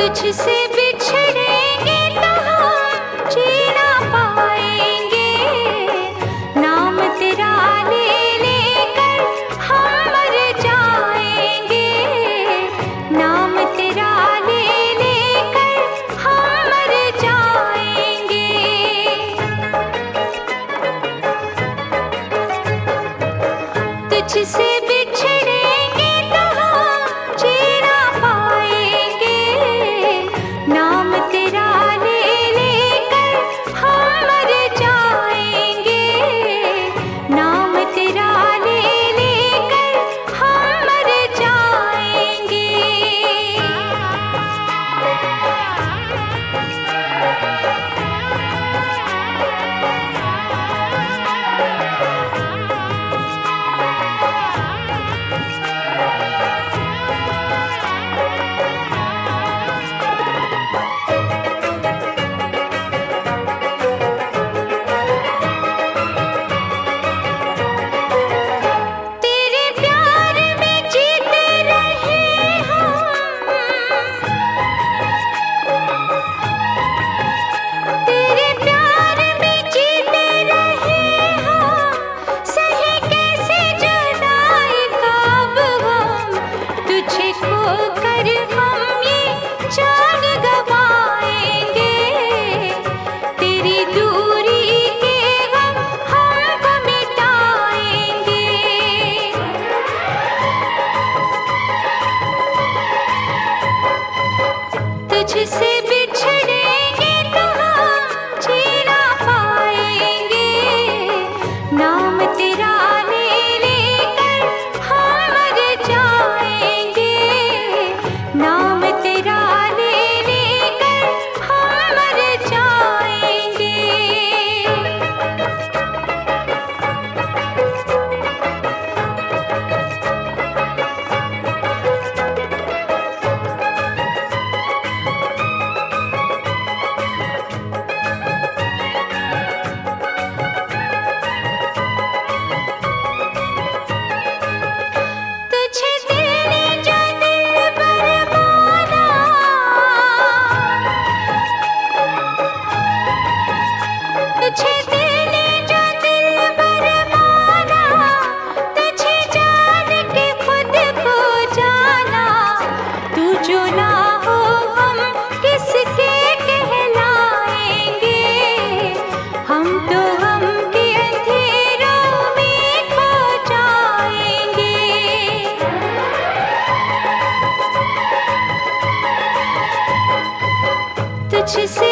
तुझसे बिछड़ेंगे तो हम जी ना पाएंगे। नाम तेरा ले लेकर हम मर जाएंगे। नाम तेरा ले लेकर हम मर जाएंगे। तुझसे बिछड़ेंगे तो हम जी ना पाएंगे। नाम तेरा ले लेकर हम मर जाएंगे। नाम तेरा ले लेकर हम मर जाएंगे। तेरे प्यार में जीते रहे हम। तेरे प्यार में जीते रहे हम। सही कैसे जुदाई कब हम। तुझे खोकर हम ये जान गवाएंगे। तेरी दूरी के गम हमको मिटाएंगे। तुझसे बिछड़ेंगे तो हम जी ना पाएंगे। नाम तेरा ले लेकर हम मर जाएंगे। नाम तेरा ले लेकर हम मर जाएंगे। तुझे दिल ने जो दिलबर माना। तुझे दिल ने जो दिलबर माना। तुझे जान के खुद को जाना। तू जो ना हो हम किसके कहलाएंगे। हम तो हम के अंधेरों में खो जाएंगे। तुझसे